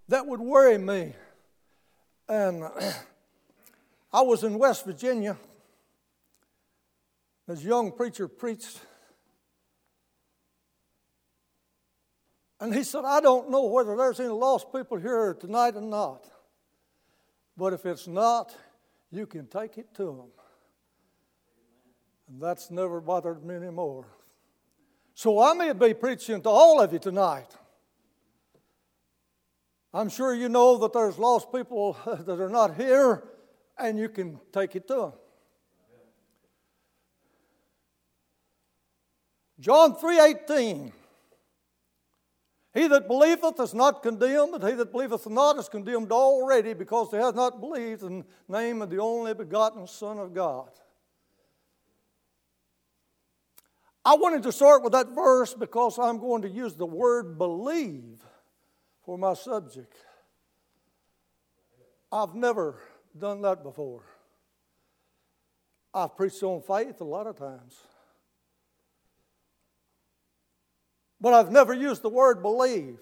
that would worry me. And I was in West Virginia. This young preacher preached. And he said, I don't know whether there's any lost people here tonight or not. But if it's not, you can take it to them. And that's never bothered me anymore. So I may be preaching to all of you tonight. I'm sure you know that there's lost people that are not here, and you can take it to them. John 3:18. He that believeth is not condemned, and he that believeth not is condemned already, because he has not believed in the name of the only begotten Son of God. I wanted to start with that verse because I'm going to use the word believe for my subject. I've never done that before. I've preached on faith a lot of times. But I've never used the word believe.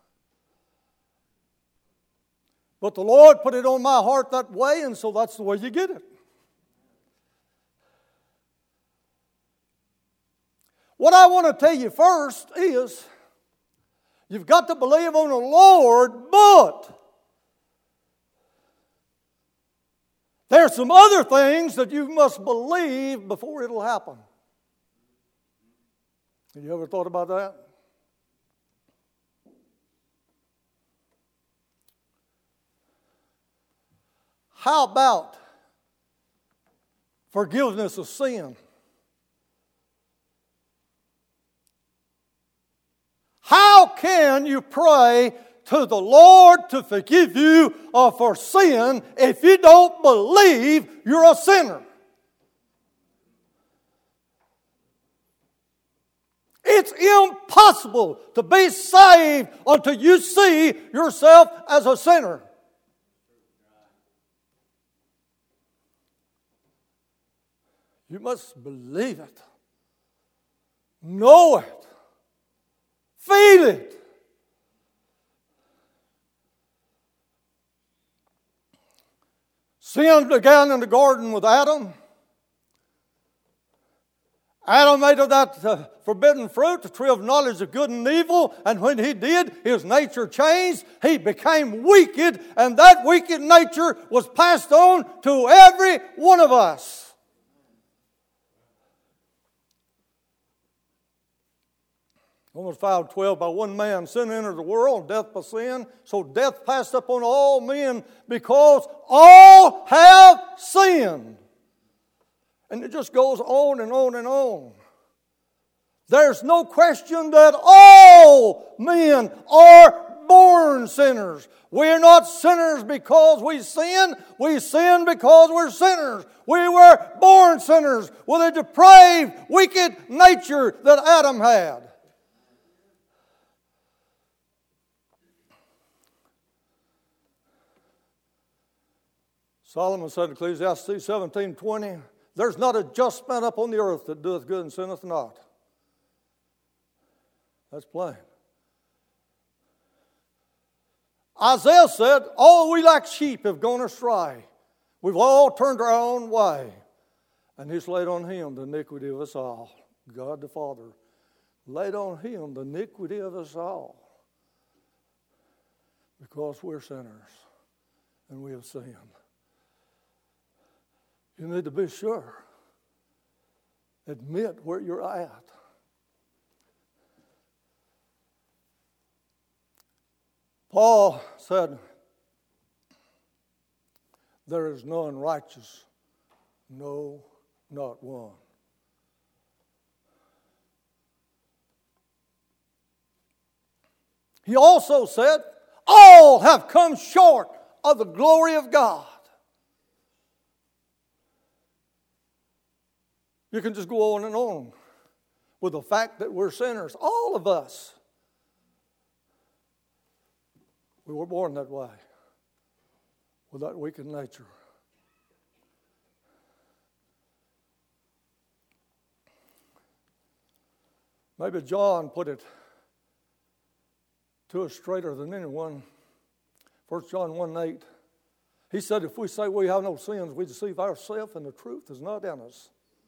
But the Lord put it on my heart that way, and so that's the way you get it. What I want to tell you first is, you've got to believe on the Lord, but there's some other things that you must believe before it'll happen. Have you ever thought about that? How about forgiveness of sin? How can you pray to the Lord to forgive you for sin if you don't believe you're a sinner? It's impossible to be saved until you see yourself as a sinner. You must believe it, know it, feel it. Sin began in the garden with Adam. Adam ate of that forbidden fruit, the tree of knowledge of good and evil, and when he did, his nature changed. He became wicked, and that wicked nature was passed on to every one of us. Romans 5:12, by one man sin entered the world, death by sin. So death passed upon all men because all have sinned. And it just goes on and on and on. There's no question that all men are born sinners. We're not sinners because we sin. We sin because we're sinners. We were born sinners with a depraved, wicked nature that Adam had. Solomon said in Ecclesiastes 17:20, there's not a just man upon the earth that doeth good and sinneth not. That's plain. Isaiah said, all we like sheep have gone astray. We've all turned our own way. And He's laid on Him the iniquity of us all. God the Father laid on Him the iniquity of us all. Because we're sinners and we have sinned. You need to be sure. Admit where you're at. Paul said, there is none righteous, no, not one. He also said, all have come short of the glory of God. You can just go on and on with the fact that we're sinners. All of us. We were born that way, with that wicked nature. Maybe John put it to us straighter than anyone 1 John 1:8. He said, if we say we have no sins, we deceive ourselves and the truth is not in us.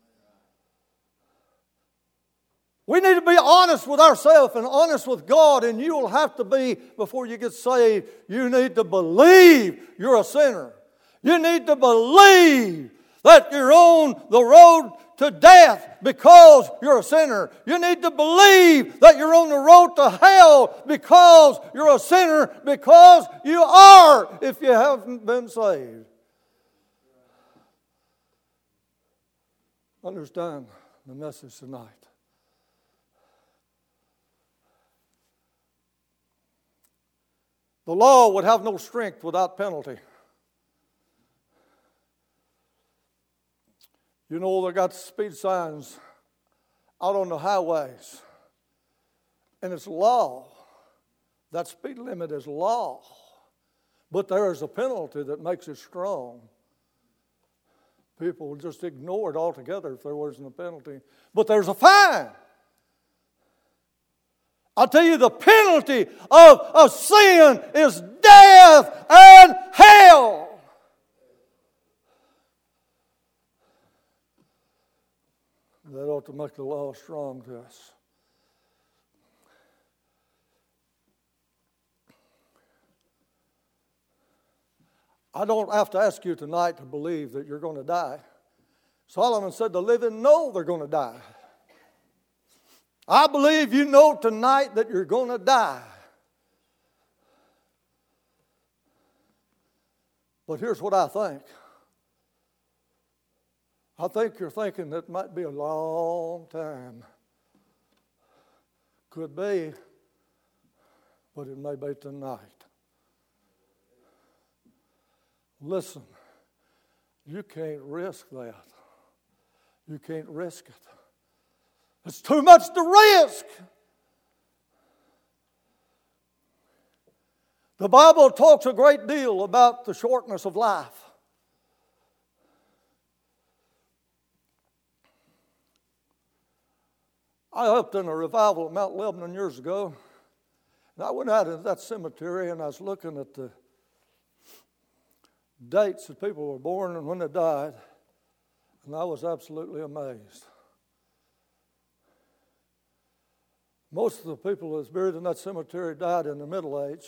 We need to be honest with ourselves and honest with God, and you will have to be, before you get saved, you need to believe you're a sinner. You need to believe that you're on the road to death because you're a sinner. You need to believe that you're on the road to hell because you're a sinner, because you are if you haven't been saved. Understand the message tonight. The law would have no strength without penalty. You know, they got speed signs out on the highways. And it's law. That speed limit is law. But there is a penalty that makes it strong. People would just ignore it altogether if there wasn't a penalty. But there's a fine. I'll tell you, the penalty of sin is death and hell. That ought to make the law strong to us. I don't have to ask you tonight to believe that you're going to die. Solomon said the living know they're going to die. I believe you know tonight that you're going to die. But here's what I think. I think you're thinking that might be a long time. Could be, but it may be tonight. Listen, you can't risk that. You can't risk it. It's too much to risk. The Bible talks a great deal about the shortness of life. I helped in a revival at Mount Lebanon years ago. And I went out into that cemetery and I was looking at the dates that people were born and when they died. And I was absolutely amazed. Most of the people that was buried in that cemetery died in the middle age.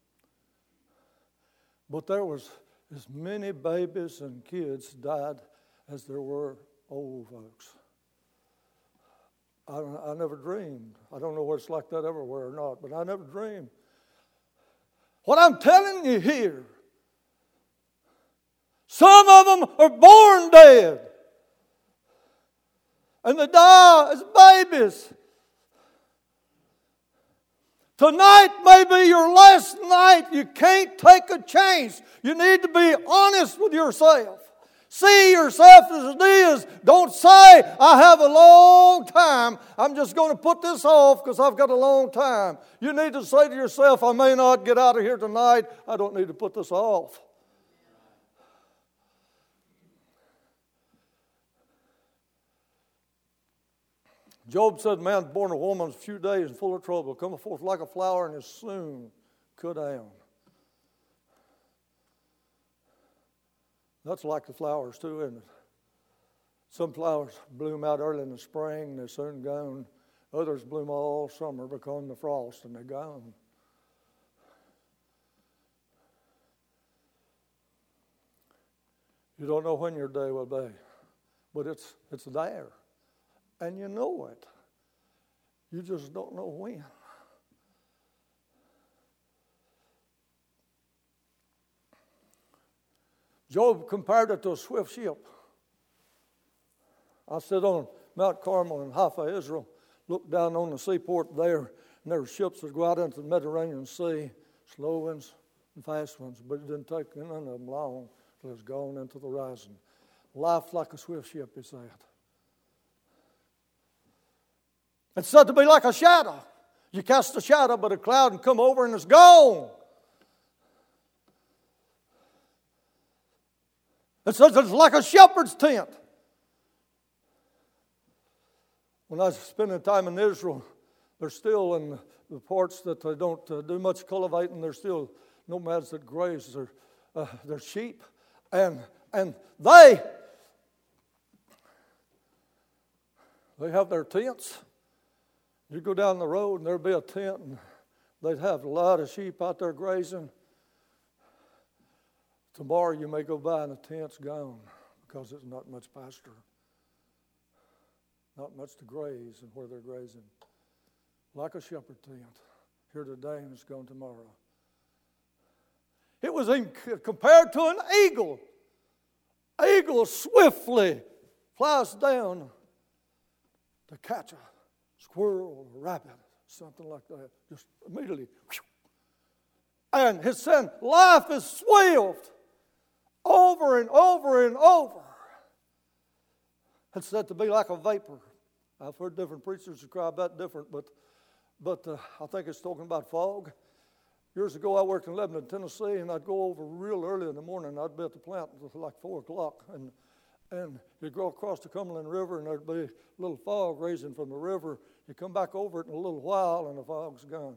But there was as many babies and kids died as there were old folks. I never dreamed. I don't know what it's like that everywhere or not, but I never dreamed. What I'm telling you here, some of them are born dead. And they die as babies. Tonight may be your last night. You can't take a chance. You need to be honest with yourself. See yourself as it is. Don't say, I have a long time. I'm just going to put this off because I've got a long time. You need to say to yourself, I may not get out of here tonight. I don't need to put this off. Job said, man born of woman is a few days and full of trouble, coming forth like a flower and is soon cut down. That's like the flowers too, isn't it? Some flowers bloom out early in the spring, they're soon gone. Others bloom all summer because of the frost and they're gone. You don't know when your day will be, but it's there. And you know it. You just don't know when. Job compared it to a swift ship. I sit on Mount Carmel in Haifa, Israel, looked down on the seaport there, and there were ships that go out into the Mediterranean Sea, slow ones and fast ones, but it didn't take none of them long till it was gone into the horizon. Life like a swift ship, he said. It's said to be like a shadow. You cast a shadow, but a cloud can come over and it's gone. It says it's like a shepherd's tent. When I was spending time in Israel, they're still in the parts that they don't do much cultivating. They're still nomads that graze their sheep, and they have their tents. You go down the road and there'd be a tent, and they'd have a lot of sheep out there grazing. Tomorrow you may go by and the tent's gone because there's not much pasture. Not much to graze and where they're grazing. Like a shepherd tent. Here today and it's gone tomorrow. It was compared to an eagle. Eagle swiftly flies down to catch a squirrel or a rabbit, something like that. Just immediately. And his son, life is swift over and over and over. It's said to be like a vapor. I've heard different preachers describe that different, but I think it's talking about fog. Years ago, I worked in Lebanon, Tennessee, and I'd go over real early in the morning. I'd be at the plant until like 4 o'clock, and you'd go across the Cumberland River, and there'd be a little fog raising from the river. You come back over it in a little while, and the fog's gone.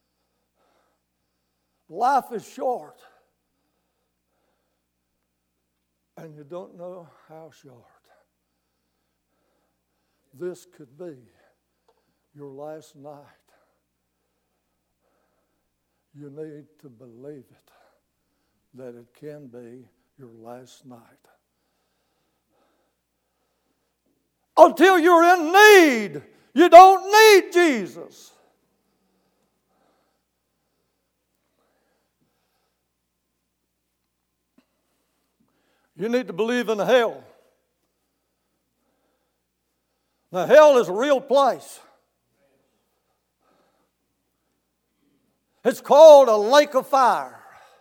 Life is short, and you don't know how short. This could be your last night. You need to believe it, that it can be your last night. Until you're in need, you don't need Jesus. You need to believe in hell. Now, hell is a real place. It's called a lake of fire.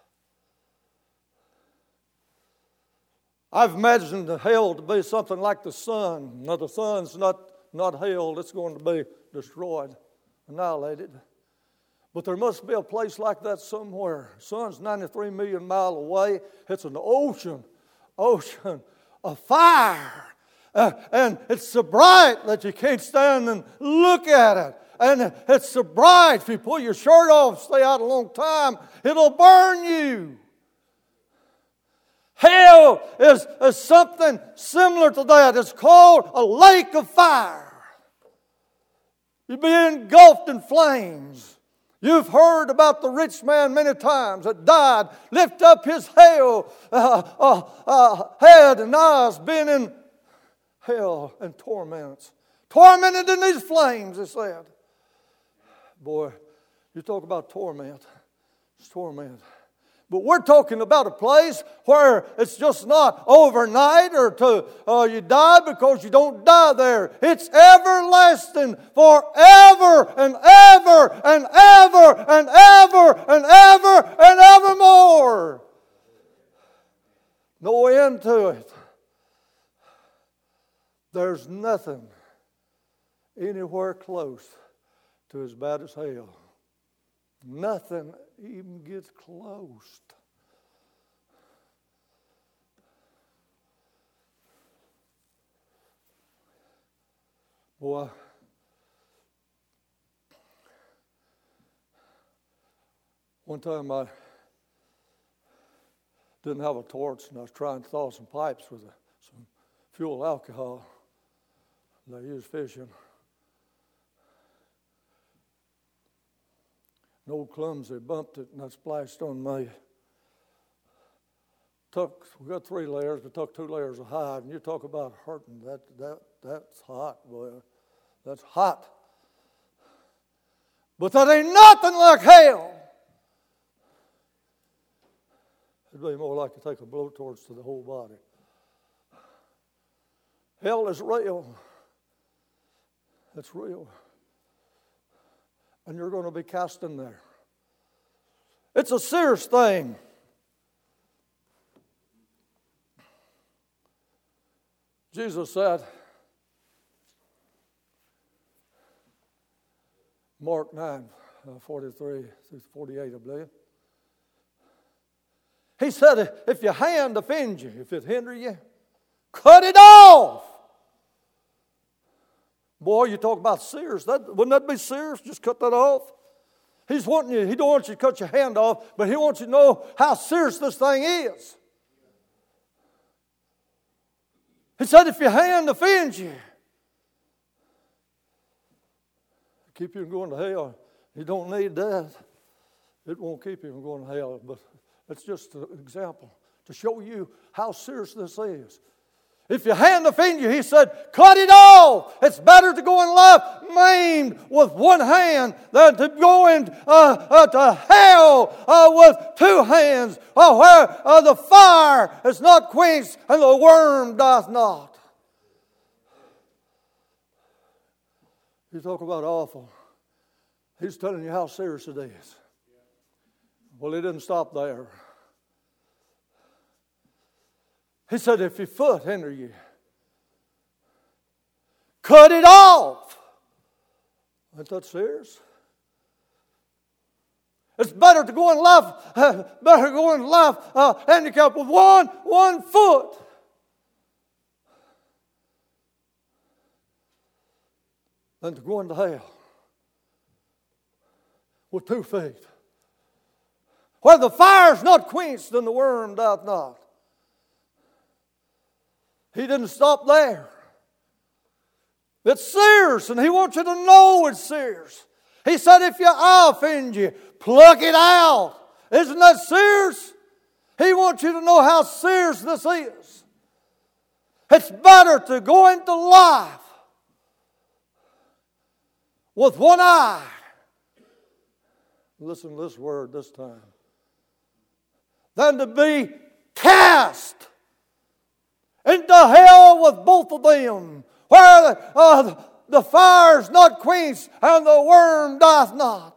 I've imagined the hell to be something like the sun. Now, the sun's not hell. It's going to be destroyed, annihilated. But there must be a place like that somewhere. The sun's 93 million miles away. It's an ocean of fire. And it's so bright that you can't stand and look at it. And it's so bright, if you pull your shirt off, stay out a long time, it'll burn you. Hell is something similar to that. It's called a lake of fire. You'll be engulfed in flames. You've heard about the rich man many times that died, lift up his head and eyes, being in hell and torments. Tormented in these flames, it said. Boy, you talk about torment. It's torment. But we're talking about a place where it's just not overnight or you die because you don't die there. It's everlasting forever and ever and ever and ever and ever and evermore. No end to it. There's nothing anywhere close to as bad as hell. Nothing even gets close. Boy, one time I didn't have a torch and I was trying to thaw some pipes with some fuel alcohol that I used fishing. An old clumsy bumped it and I splashed on me. We got 3 layers, but took 2 layers of hide. And you talk about hurting, that's hot, boy. That's hot. But that ain't nothing like hell. It'd be more like to take a blowtorch to the whole body. Hell is real. It's real. And you're going to be cast in there. It's a serious thing. Jesus said, Mark 9, 43 through 48, I believe. He said, if your hand offends you, if it hinder you, cut it off. Boy, you talk about serious. Wouldn't that be serious? Just cut that off. He's wanting you, He don't want you to cut your hand off, but He wants you to know how serious this thing is. He said, if your hand offends you, keep you from going to hell. You don't need that. It won't keep you from going to hell, but it's just an example to show you how serious this is. If your hand offends you, He said, cut it off. It's better to go in life maimed with one hand than to go into to hell with two hands, where the fire is not quenched and the worm doth not. You talk about awful. He's telling you how serious it is. Well, He didn't stop there. He said, if your foot hinder you, cut it off. Ain't that serious? It's better to go in life, handicapped with one foot. Than to go into hell with 2 feet. Where the fire is not quenched and the worm doth not. He didn't stop there. It's serious, and He wants you to know it's serious. He said, if your eye offends you, pluck it out. Isn't that serious? He wants you to know how serious this is. It's better to go into life with one eye. Listen to this word this time. Than to be cast into hell with both of them, where the fire is not quenched and the worm doth not.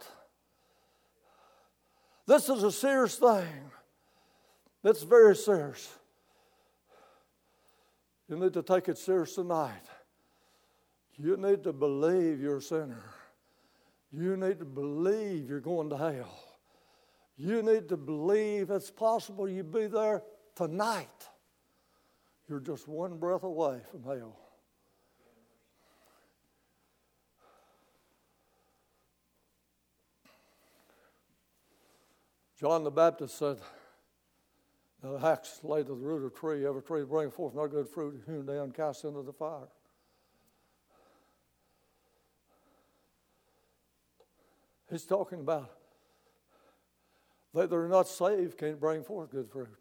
This is a serious thing. It's very serious. You need to take it serious tonight. You need to believe you're a sinner. You need to believe you're going to hell. You need to believe it's possible you'll be there tonight. You're just one breath away from hell. John the Baptist said, the axe laid to the root of a tree, every tree bring forth no good fruit is hewn down, cast into the fire. He's talking about they that are not saved can't bring forth good fruit.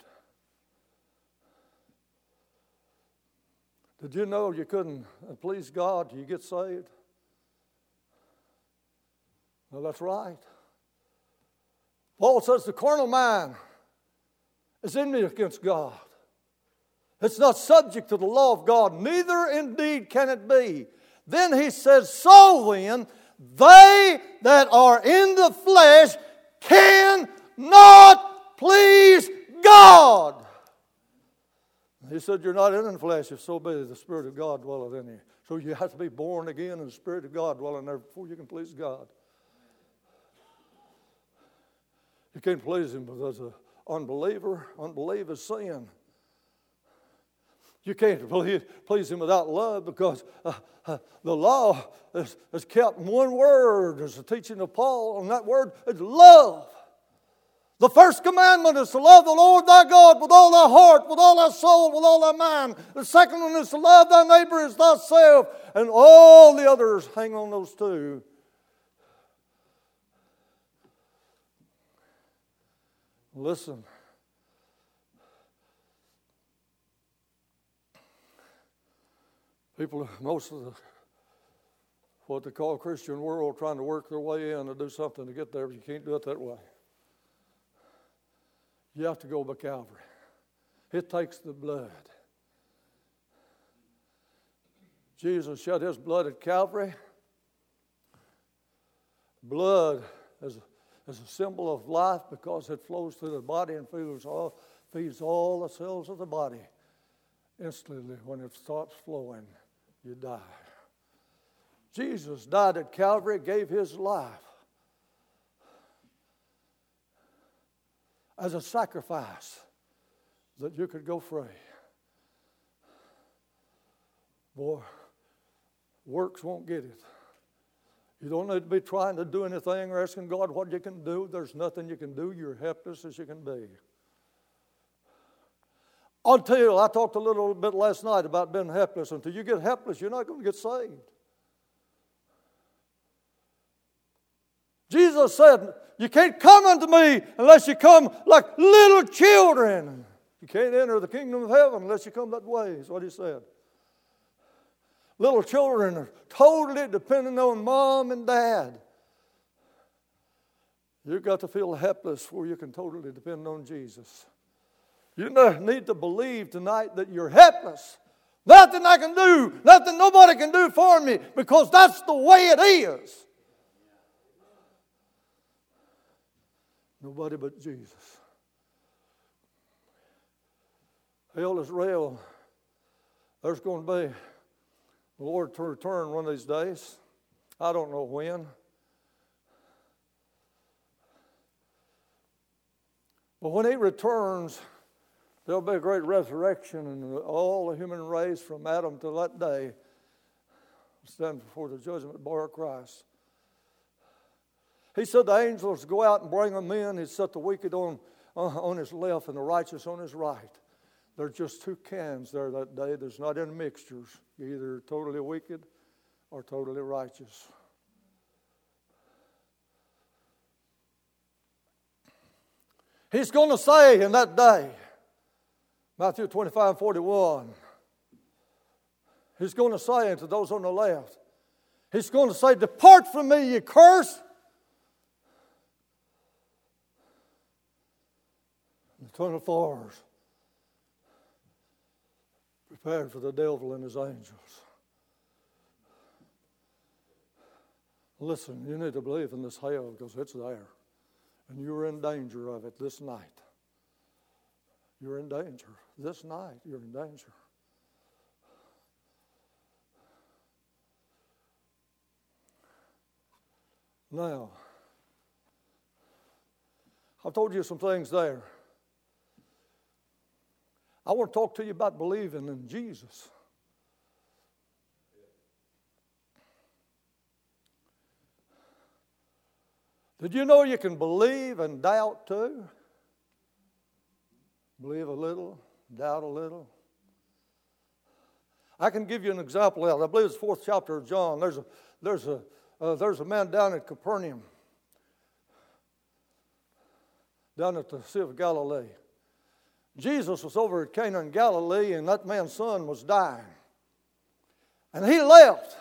Did you know you couldn't please God till you get saved? Well, that's right. Paul says the carnal mind is enmity against God. It's not subject to the law of God, neither indeed can it be. Then he says, so then, they that are in the flesh cannot please God. He said, you're not in the flesh if so be the Spirit of God dwelleth in you. So you have to be born again and the Spirit of God dwelling there before you can please God. You can't please Him because an unbeliever. Unbelief is sin. You can't please Him without love because the law is kept in one word. There's a teaching of Paul, and that word is love. The first commandment is to love the Lord thy God with all thy heart, with all thy soul, with all thy mind. The second one is to love thy neighbor as thyself. And all the others hang on those two. Listen. People, most of the, what they call Christian world, trying to work their way in to do something to get there, but you can't do it that way. You have to go by Calvary. It takes the blood. Jesus shed His blood at Calvary. Blood is a symbol of life because it flows through the body and feeds all the cells of the body. Instantly, when it stops flowing, you die. Jesus died at Calvary, gave His life as a sacrifice that you could go free. Boy, works won't get it. You don't need to be trying to do anything or asking God what you can do. There's nothing you can do. You're helpless as you can be. Until, I talked a little bit last night about being helpless. Until you get helpless, you're not going to get saved. Jesus said, you can't come unto me unless you come like little children. You can't enter the kingdom of heaven unless you come that way, is what he said. Little children are totally dependent on mom and dad. You've got to feel helpless where you can totally depend on Jesus. You need to believe tonight that you're helpless. Nothing I can do, nothing nobody can do for me, because that's the way it is. Nobody but Jesus. Hell is real. There's going to be the Lord to return one of these days. I don't know when. But when He returns, there'll be a great resurrection, and all the human race from Adam to that day will stand before the judgment bar of Christ. He said the angels go out and bring them in. He set the wicked on his left and the righteous on his right. There's just two cans there that day. There's not any mixtures. You're either totally wicked or totally righteous. He's going to say in that day, Matthew 25:41, He's going to say unto those on the left, He's going to say, depart from me, ye cursed. The eternal fires prepared for the devil and his angels. Listen, you need to believe in this hell because it's there. And you're in danger of it this night. You're in danger. This night, you're in danger. Now, I've told you some things there. I want to talk to you about believing in Jesus. Did you know you can believe and doubt too? Believe a little, doubt a little. I can give you an example of that. I believe it's the 4th chapter of John. There's a man down at Capernaum, down at the Sea of Galilee. Jesus was over at Cana in Galilee, and that man's son was dying. And he left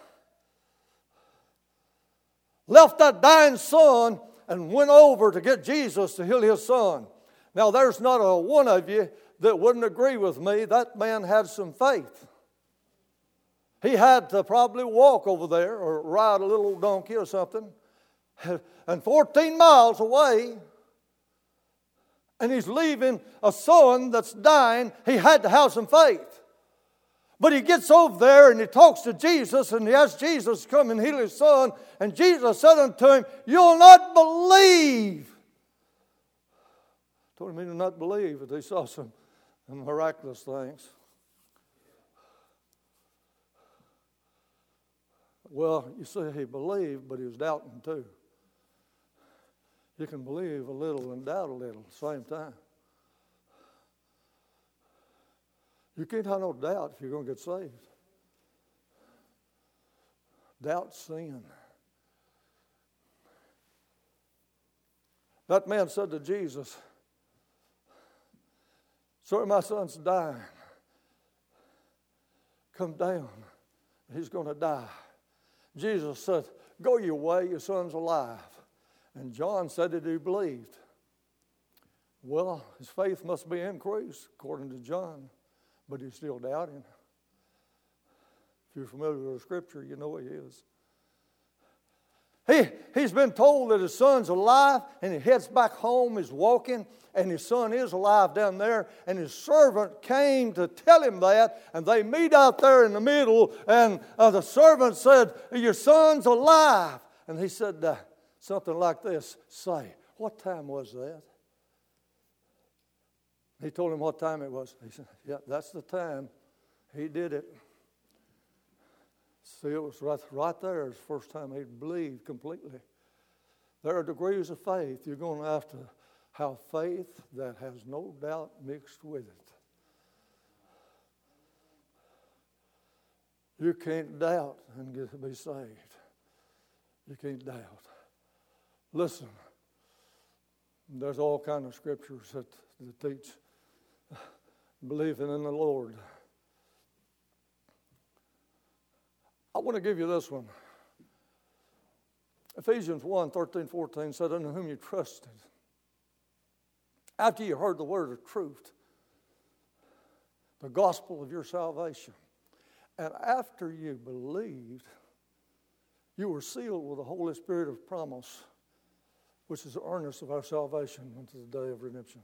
that dying son and went over to get Jesus to heal his son. Now, there's not a one of you that wouldn't agree with me. That man had some faith. He had to probably walk over there or ride a little donkey or something. And 14 miles away, and he's leaving a son that's dying. He had to have some faith. But he gets over there and he talks to Jesus and he asks Jesus to come and heal his son. And Jesus said unto him, you'll not believe. Told him he did not believe that he saw some miraculous things. Well, you see, he believed, but he was doubting too. You can believe a little and doubt a little at the same time. You can't have no doubt if you're going to get saved. Doubt's sin. That man said to Jesus, sir, my son's dying. Come down. He's going to die. Jesus said, go your way, your son's alive. And John said that he believed. Well, his faith must be increased, according to John, but he's still doubting. If you're familiar with the Scripture, you know he is. He's been told that his son's alive, and he heads back home. He's walking, and his son is alive down there. And his servant came to tell him that, and they meet out there in the middle. And the servant said, your son's alive. And he said something like this, say, what time was that? He told him what time it was. He said, yeah, that's the time. He did it. See, it was right there the first time he believed completely. There are degrees of faith. You're going to have to have faith that has no doubt mixed with it. You can't doubt and get to be saved. You can't doubt. Listen, there's all kinds of scriptures that teach believing in the Lord. I want to give you this one. Ephesians 1:13-14 said, "Unto whom you trusted, after you heard the word of truth, the gospel of your salvation, and after you believed, you were sealed with the Holy Spirit of promise, which is the earnest of our salvation unto the day of redemption."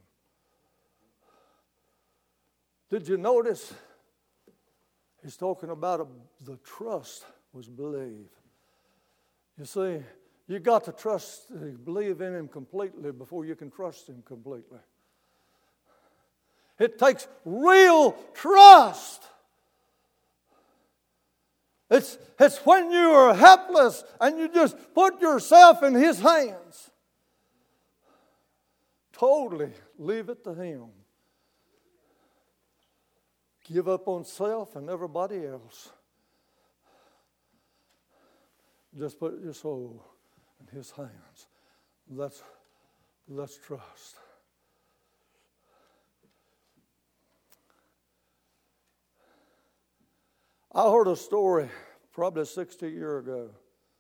Did you notice? He's talking about the trust was believe. You see, you got to trust, believe in Him completely before you can trust Him completely. It takes real trust. It's when you are helpless and you just put yourself in His hands. Totally leave it to Him. Give up on self and everybody else. Just put your soul in His hands. Let's trust. I heard a story probably 60 years ago.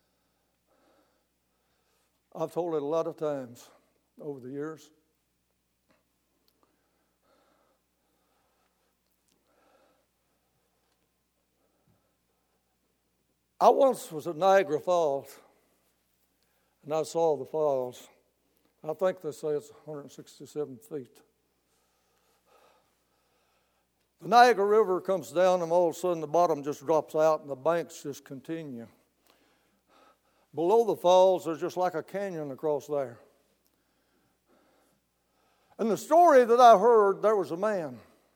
I've told it a lot of times over the years. I once was at Niagara Falls, and I saw the falls. I think they say it's 167 feet. The Niagara River comes down, and all of a sudden the bottom just drops out, and the banks just continue. Below the falls, there's just like a canyon across there. And the story that I heard, there was a man.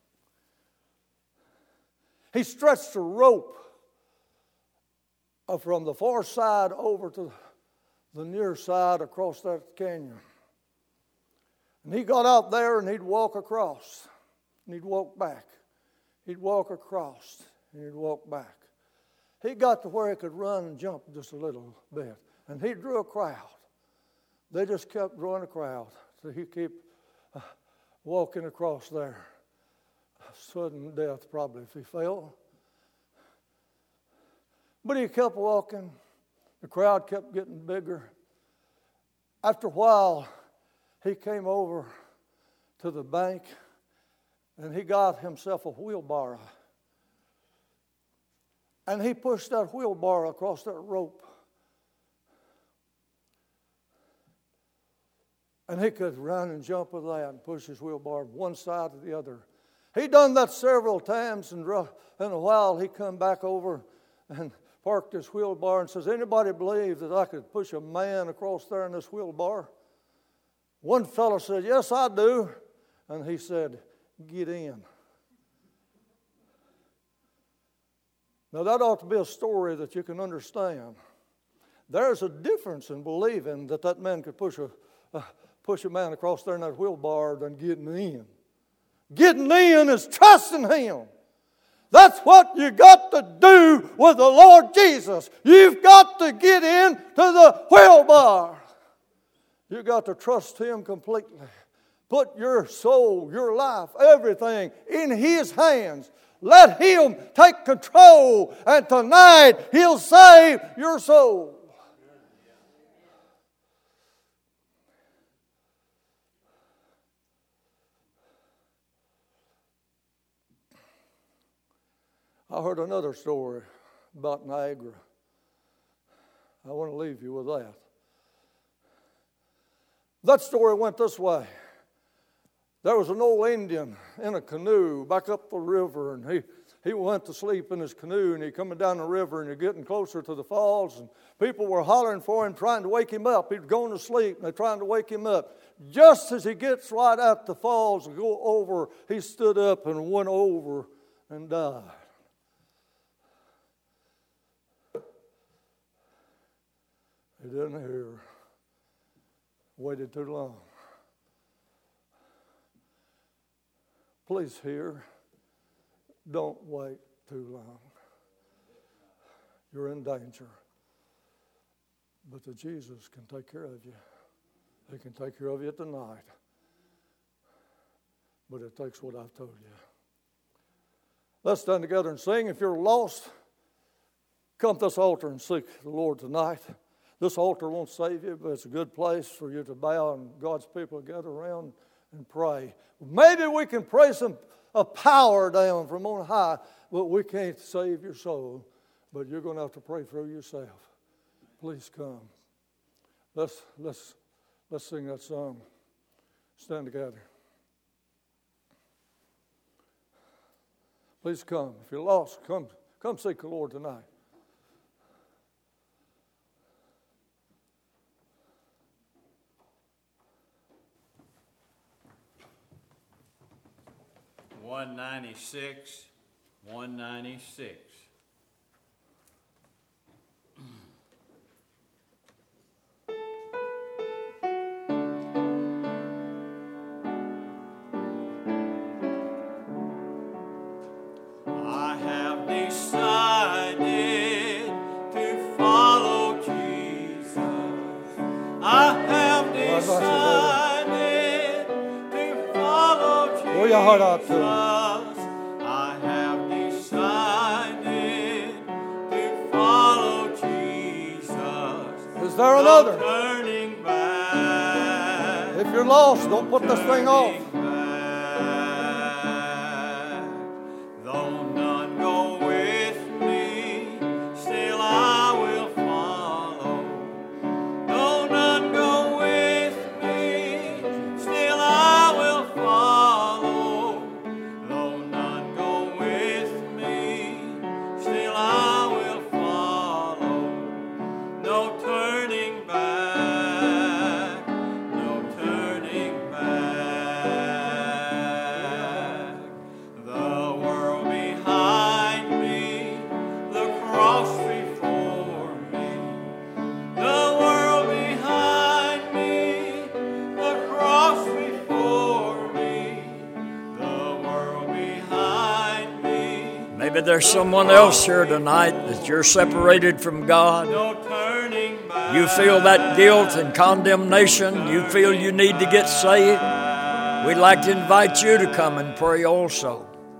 He stretched a rope from the far side over to the near side across that canyon. And he got out there and he'd walk across. And he'd walk back. He'd walk across and he'd walk back. He got to where he could run and jump just a little bit. And he drew a crowd. They just kept drawing a crowd. So he kept walking across there. Sudden death probably if he fell. But he kept walking. The crowd kept getting bigger. After a while, he came over to the bank and he got himself a wheelbarrow. And he pushed that wheelbarrow across that rope. And he could run and jump with that and push his wheelbarrow one side to the other. He done that several times, and in a while he come back over and parked his wheelbarrow and says, "Anybody believe that I could push a man across there in this wheelbarrow?" One fellow said, "Yes, I do." And he said, "Get in." Now that ought to be a story that you can understand. There's a difference in believing that man could push a man across there in that wheelbarrow than getting in. Getting in is trusting Him. That's what you got to do with the Lord Jesus. You've got to get into the wheelbarrow. You've got to trust Him completely. Put your soul, your life, everything in His hands. Let Him take control, and tonight He'll save your soul. I heard another story about Niagara. I want to leave you with that. That story went this way. There was an old Indian in a canoe back up the river, and he went to sleep in his canoe, and he coming down the river, and he's getting closer to the falls, and people were hollering for him, trying to wake him up. He'd gone to sleep, and they're trying to wake him up. Just as he gets right at the falls and go over, he stood up and went over and died. He didn't hear. Waited too long. Please hear. Don't wait too long. You're in danger. But the Jesus can take care of you. He can take care of you tonight. But it takes what I've told you. Let's stand together and sing. If you're lost, come to this altar and seek the Lord tonight. This altar won't save you, but it's a good place for you to bow and God's people gather around and pray. Maybe we can pray a power down from on high, but we can't save your soul. But you're going to have to pray for yourself. Please come. Let's sing that song. Stand together. Please come. If you're lost, come seek the Lord tonight. $196. I have decided to follow Jesus. I have decided to follow Jesus. Pour your heart out to Him. I have decided to follow Jesus. Is there another? No turning back. If you're lost, don't put this thing off. Though none go with me, still I will follow. Though none go with me, still I will follow. Though none go with me, still I will follow. No turning back, no turning back. The world behind me, the cross before me. The world behind me, the cross before me. The world behind me. Maybe there's someone else here tonight that you're separated from God. No turning back. You feel that guilt and condemnation. You feel you need to get saved. We'd like to invite you to come and pray also.